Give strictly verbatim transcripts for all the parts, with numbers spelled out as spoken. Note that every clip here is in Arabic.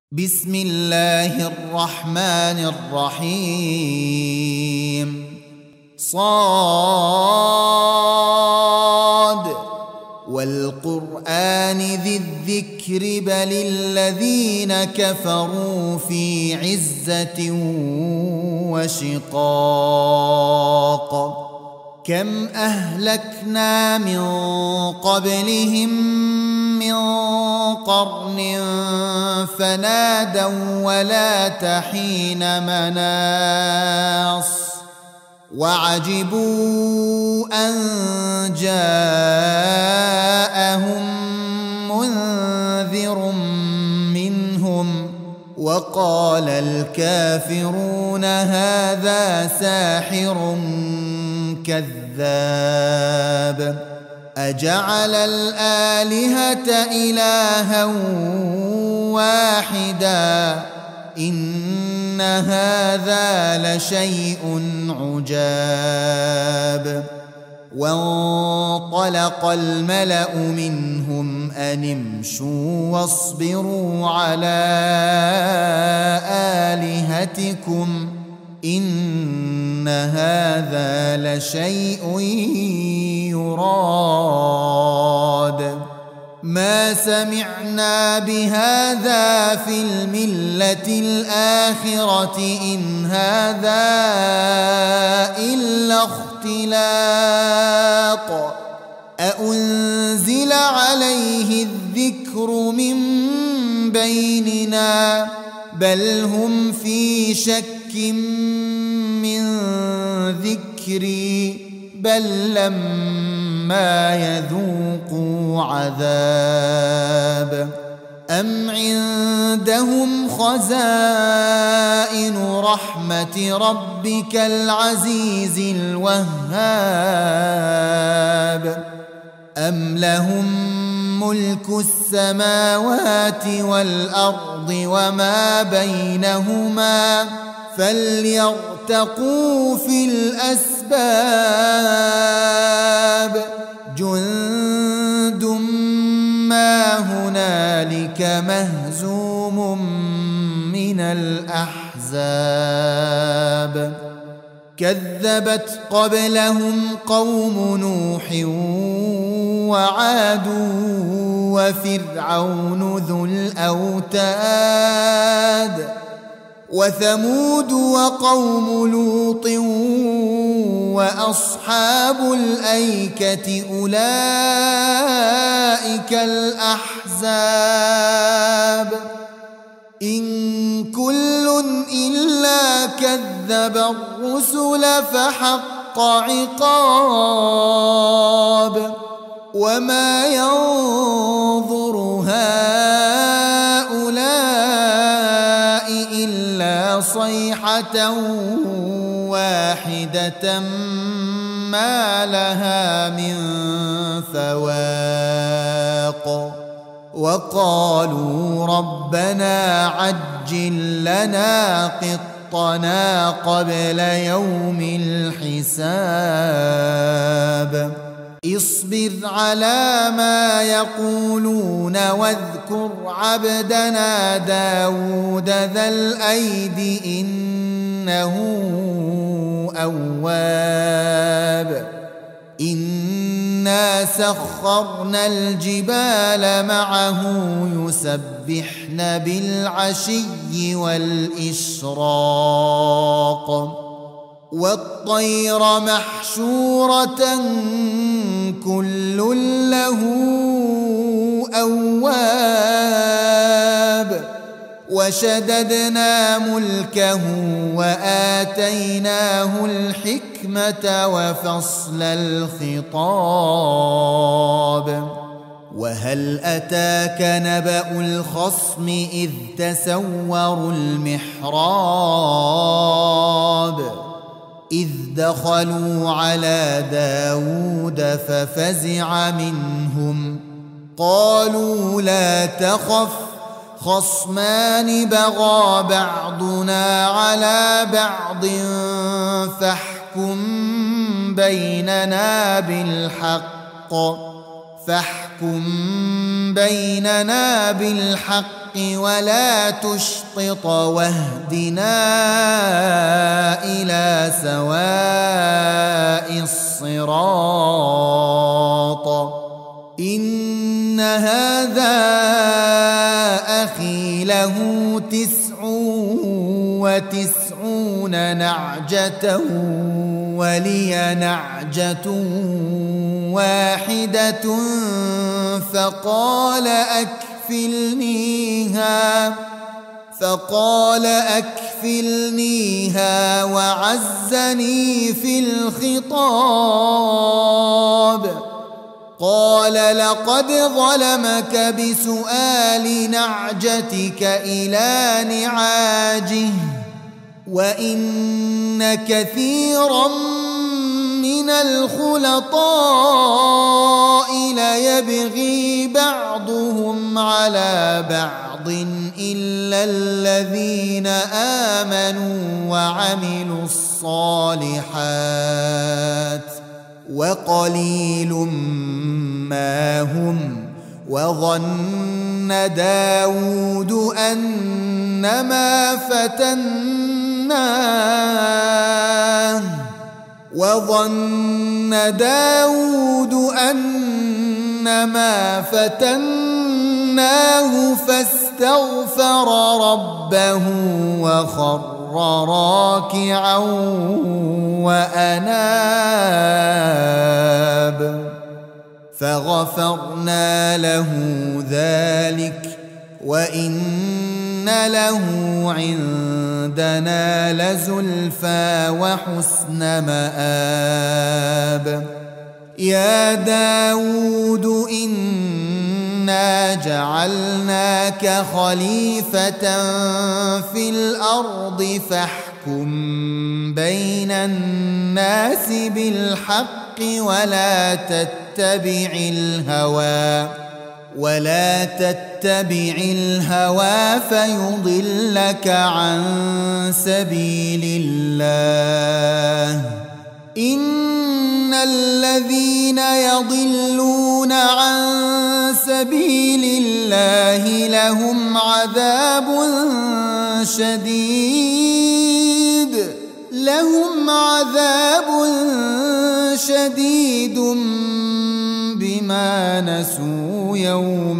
بسم الله الرحمن الرحيم صاد والقرآن ذي الذكر بل الذين كفروا في عزة وشقاق كم أهلكنا من قبلهم من قرن فنادوا ولا تحين مناص وعجبوا أن جاءهم منذر منهم وقال الكافرون هذا ساحر كذاب أجعل الآلهة إلها واحدا إن هذا لشيء عجاب وانطلق الملأ منهم أن امشوا واصبروا على آلهتكم إن هذا لشيء يراد ما سمعنا بهذا في الملة الآخرة إن هذا إلا اختلاق أأنزل عليه الذكر من بيننا بل هم في شك من ذكري بل لما يذوقوا عذاب أم عندهم خزائن رحمة ربك العزيز الوهاب أم لهم ملك السماوات والأرض وما بينهما فليرتقوا في الأسباب جند ما هنالك مهزوم من الأحزاب كذبت قبلهم قوم نوح وعاد وفرعون ذو الأوتاد وثمود وقوم لوط وأصحاب الأيكة أولئك الأحزاب إن كل إلا كذب الرسل فحق عقاب وما ينظر هؤلاء إلا صيحة واحدة ما لها من فواق وقالوا ربنا عجل لنا قطنا قبل يوم الحساب اصبر على ما يقولون واذكر عبدنا داود ذا الأيد إنه أواب إنا سخرنا الجبال معه يسبحن بالعشي والإشراق والطير محشورة كل له أواب وشددنا ملكه وآتيناه الحكمة وفصل الخطاب وهل أتاك نبأ الخصم إذ تسوروا المحراب إذ دخلوا على داود ففزع منهم قالوا لا تخف خصمان بغى بعضنا على بعض فاحكم بيننا بالحق فاحكم بيننا بالحق ولا تشطط واهدنا إلى سواء الصراط إن هذا أخي له تسع وتسعون نعجة ولي نعجة واحدة فقال أكفلنيها فقال أكفلنيها وعزني في الخطاب قال لقد ظلمك بسؤال نعجتك إلى نعاجه وإن كثيرا من الخلطاء ليبغي بعضهم على بعض إلا الذين آمنوا وعملوا الصالحات وقليل ما هم وظن داود أنما فتناه وظن داود أنما فتناه فاستغفر ربه وخر راكعا وأناب فغفرنا له ذلك وإن له عندنا لزلفى وحسن مآب يا داود إنا جعلناك خليفة في الأرض فاحكم بين الناس بالحق ولا تتبع الهوى ولا تتبع الهوى فيضلك عن سبيل الله إن الذين يضلون عن سبيل الله لهم عذاب شديد لهم عذاب شديد بما نسوا يوم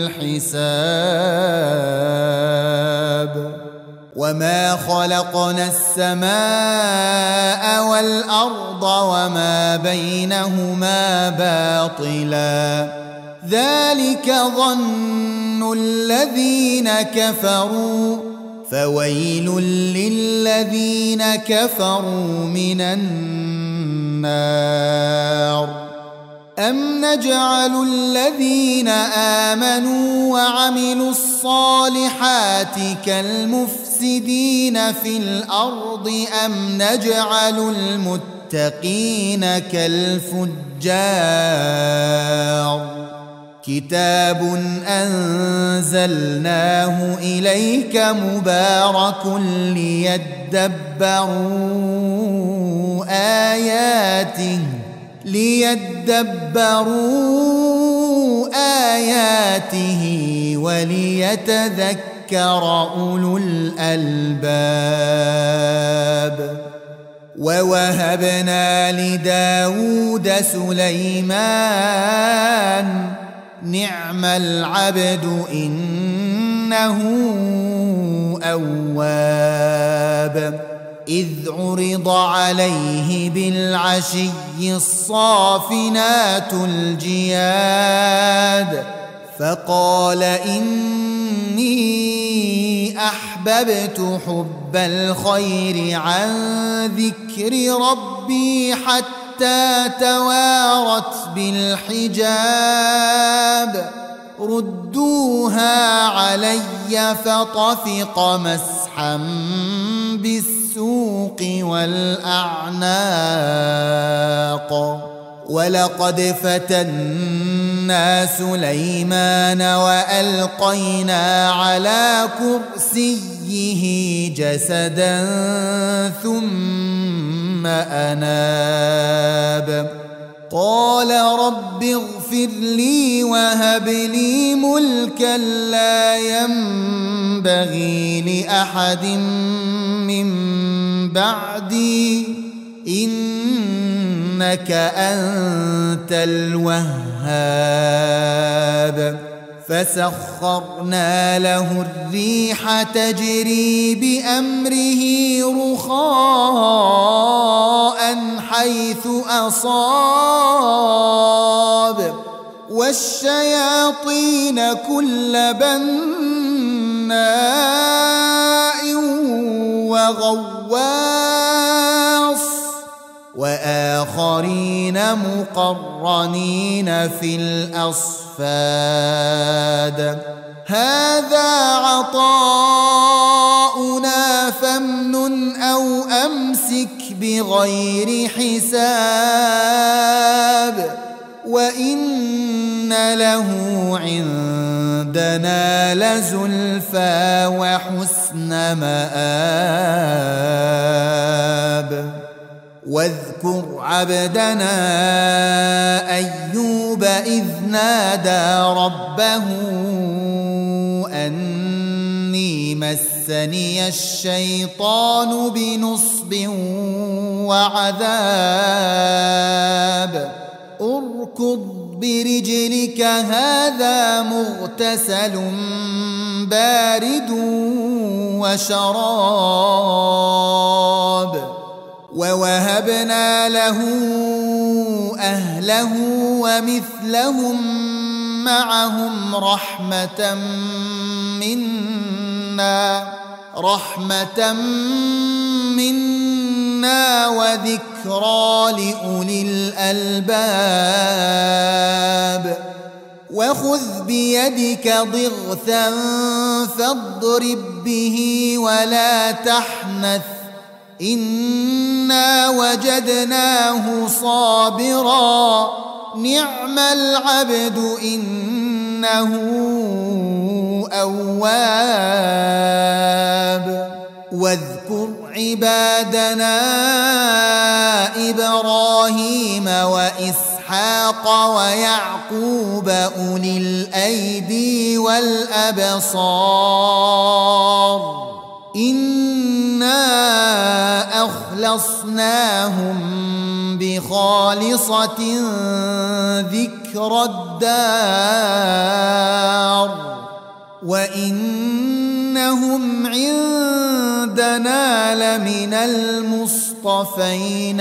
الحساب وما خلقنا السماء والأرض وما بينهما باطلا ذلك ظن الذين كفروا فويل للذين كفروا من النار أم نجعل الذين آمنوا وعملوا الصالحات كالمفسدين في الأرض أم نجعل المتقين كالفجار كتاب أنزلناه إليك مبارك ليدبروا آياته ليدبروا آياته وليتذكر أولو الألباب ووهبنا لداود سليمان نعم العبد إنه أواب إذ عرض عليه بالعشي الصافنات الجياد فقال إني أحببت حب الخير عن ذكر ربي حتى توارت بالحجاب ردوها علي فطفق مسحا بالسوق والأعناق ولقد فتنا سليمان وألقينا على كرسيه جسدا ثم أناب قال رب اغفر لي وهب لي ملكا لا ينبغي لأحد من بعدي إنك أنت الوهاب فسخرنا له الريح تجري بأمره رخاء حيث أصاب والشياطين كل بناء وغواص وآخرين مقرنين في الأصفاد هذا عطاؤنا فامنن أو أمسك بغير حساب وإن له عندنا لزلفى وحسن مآب واذكر عبدنا أيوب إذ نادى ربه أني مسني الشيطان بنصب وعذاب اركض برجلك هذا مغتسل بارد وشراب ووهبنا له أهله ومثلهم معهم رحمة منا رحمة منا وذكرى لأولي الألباب وخذ بيدك ضغثا فاضرب به ولا تحنث إنا وجدناه صابرا نعم العبد إنه أواب واذكر عبادنا إبراهيم وإسحاق ويعقوب أولي الأيدي والأبصار إنا أخلصناهم بخالصة ذكر الدار وإنهم عندنا لمن المصطفين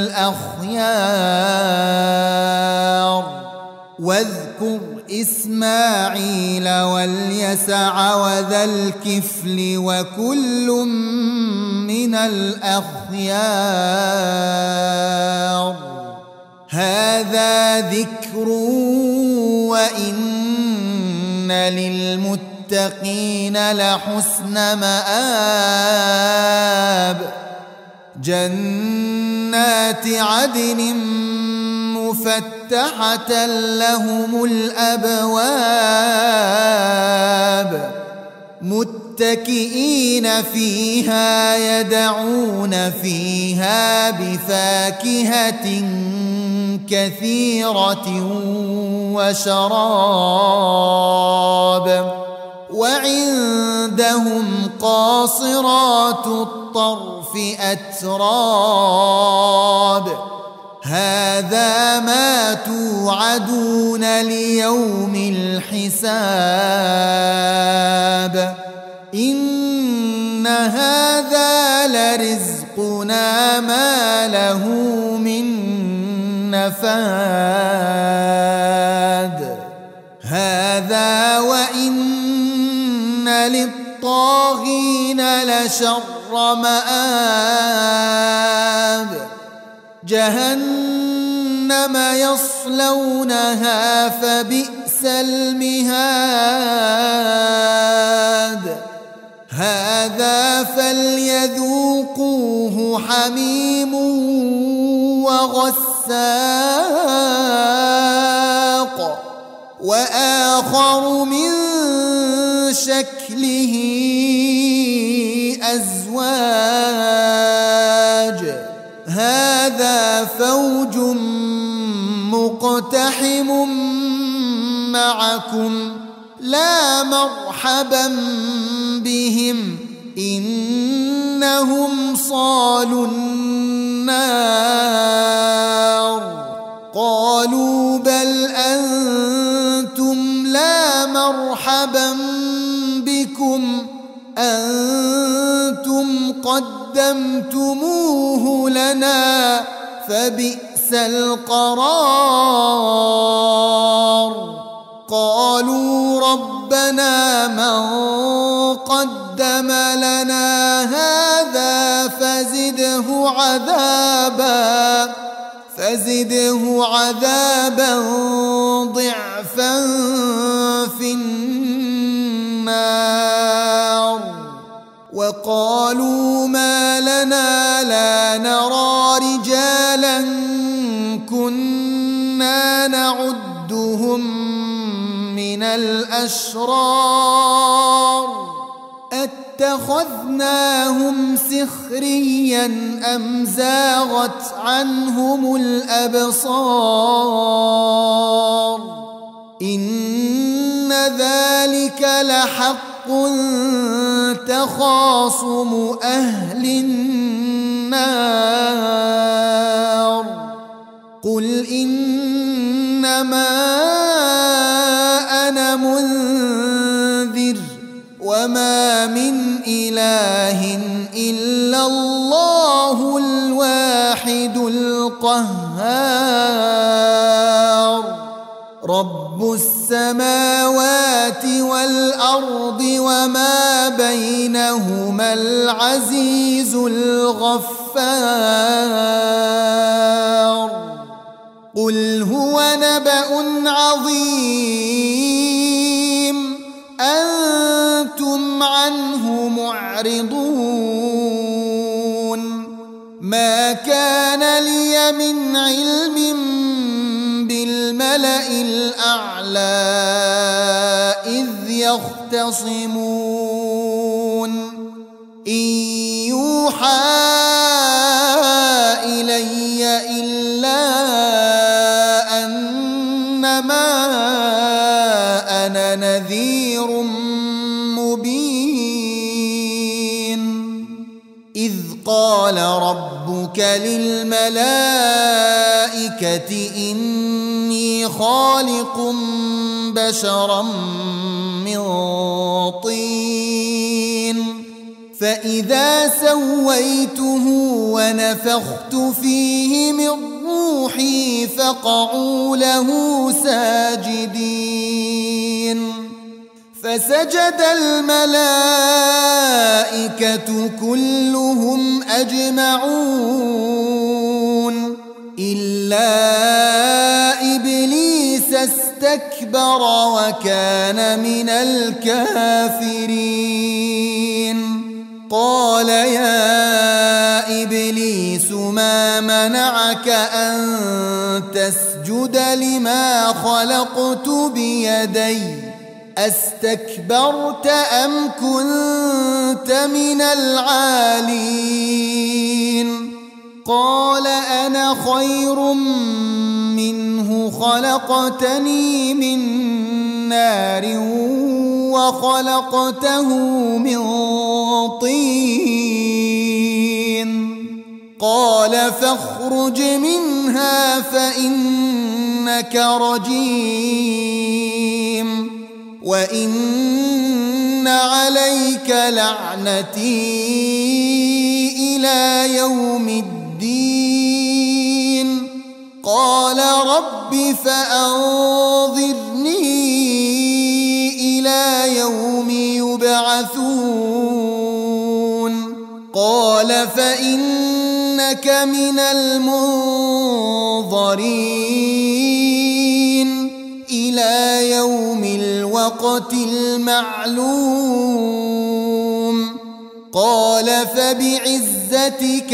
الأخيار واذكر إسماعيل واليسع وذا الكفل وكل من الأخيار هذا ذكر وإن للمتقين لحسن مآب جنات عدن مفتحة لهم الأبواب متكئين فيها يدعون فيها بفاكهة كثيرة وشراب وعندهم قاصرات الطرف أتراب هذا ما توعدون ليوم الحساب إن هذا لرزقنا ما له من نفاد هذا وإن للطاغين لشر مآب جهنم يصلونها فبئس المهاد هذا فليذوقوه حميم وغساق وآخر من شكله أزواج هذا فوج إنهم صالوا النار قالوا بل أنتم لا مرحبا بكم أنتم قدمتموه لنا فبئس القرار قالوا ربنا من قدم لنا هذا فزده عذابا فزده عذابا ضعفا في النار وقالوا ما لنا لا نرى رجالا كنا نعدهم من الأشرار اتخذناهم سخريا أم زاغت عنهم الأبصار إن ذلك لحق تخاصم أهل النار قل إنما أنا منذر وما من إله إلا الله الواحد القهار رب السماوات والأرض وما بينهما العزيز الغفار قل هو نبأ عظيم أنتم عنه معرضون ما كان لي من علم بالملأ الأعلى إذ يختصمون إن يوحى إلي إلا أنما أنا نذير مبين إذ قال ربك للملائكة إني خالق بشرا من طين فإذا سويته ونفخت فيه من روحي فقعوا له ساجدين فسجد الملائكة كلهم أجمعون إلا إبليس استكبر وكان من الكافرين قال يا إبليس ما منعك أن تسجد لما خلقت بيدي أستكبرت أم كنت من العالين قال أنا خير منه خلقتني من نار وخلقته من طين قال فاخرج منها فإنك رجيم وإن عليك لعنتي إلى يوم الدين قال رب فأنظرني إلى يوم يبعثون قال فإنك من المنظرين إلى يوم الوقت المعلوم قال فبعزتك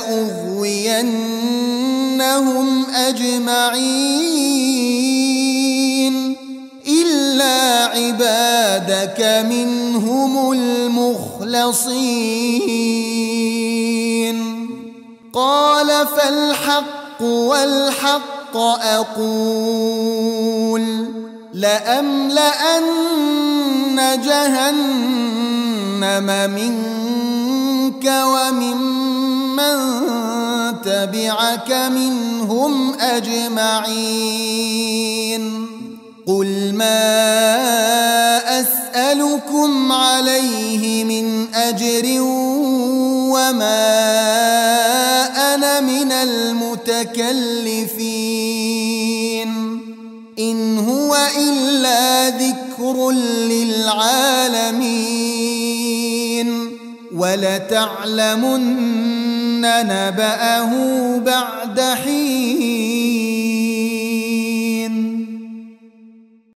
لأغوينهم أجمعين إلا عبادك منهم المخلصين قال فالحق والحق أقول لأملأن جهنم جهنم منك وممن تبعك منهم أجمعين قل ما أسألكم عليه من أجر وما أنا من المتكلفين إن هو إلا ذكر للعالمين ولتعلمن نبأه بعد حين